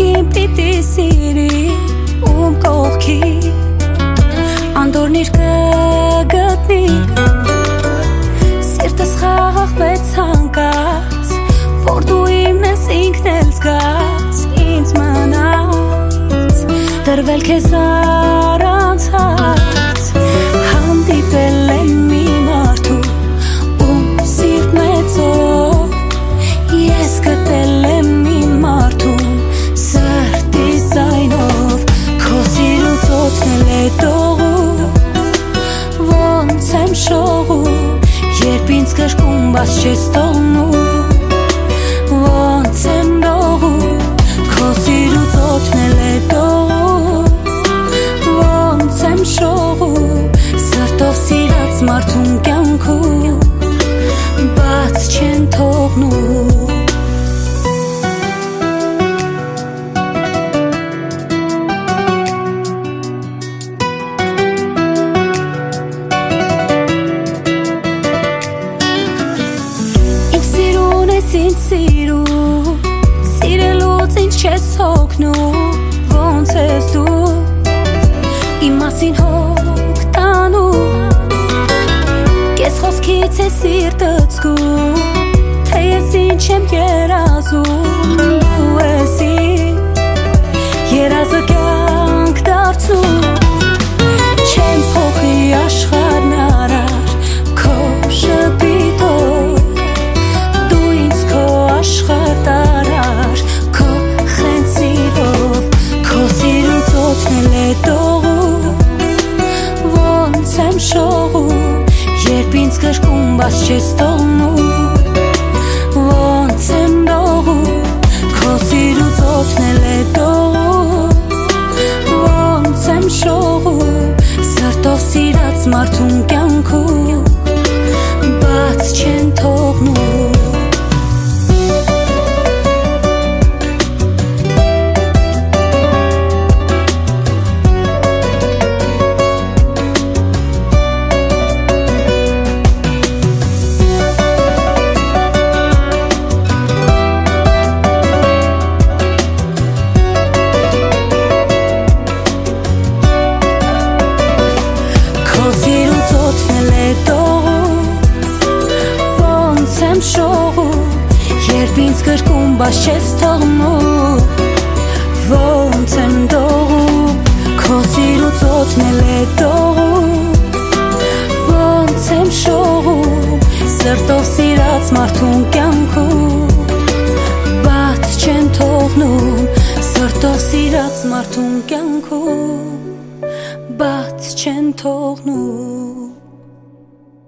Ին պիտի սիրի ում կողքի Անդորնիր կգտնի Սիրտս խաղաղվեց հանկած Որ դու իմն ես ինքն էլ զգաց Ինձ մնաց Դրվել քեզ առանց հարց Հանդիպել եմ մի մարդու Ում սիրտն է ծով Ես գտել եմ մի մարդում Սրտի զայնով Քո սիրուց օգնել է տողում Ոնց եմ շողում Երբ ինձ կրկում բաց չես տողնում Ոնց եմ դողում Քո սիրուց օգնել է տողում Ոնց եմ շողում Սրտով սիրած մարդուն կյանքում Բաց չեն թողնում Ինձ սիրու Սիրելուց ինձ չես հոգնում Ոնց ես դու Իմ մասին հոգ տանում Կես խոսքից է սիրտըց զգում Թե ես ինչ եմ երազում Դու ես երազը կյանք դարձնում Չեմ փոխի աշխարհն արար Քո շպիտով Աշխարհ տարար Քո խենթ սիրով Քո սիրուց օգնել է տողում Ոնց եմ շողում Երբ ինձ կրկում բաց չես տողնում Ոնց եմ դողում Քո սիրուց օգնել է տողում Ոնց եմ շողում Սրտով սիրած մարդուն կյանքում Բաց չեն թողնում Երբ ինձ կրկում բաց չես թողնում Ոնց եմ դողում Քո սիրուց օգնել է տողում Ոնց եմ շողում Սրտով սիրած մարդուն կյանքում Բաց չեն թողնում Սրտով սիրած մարդուն կյանքում Բաց չեն թողնում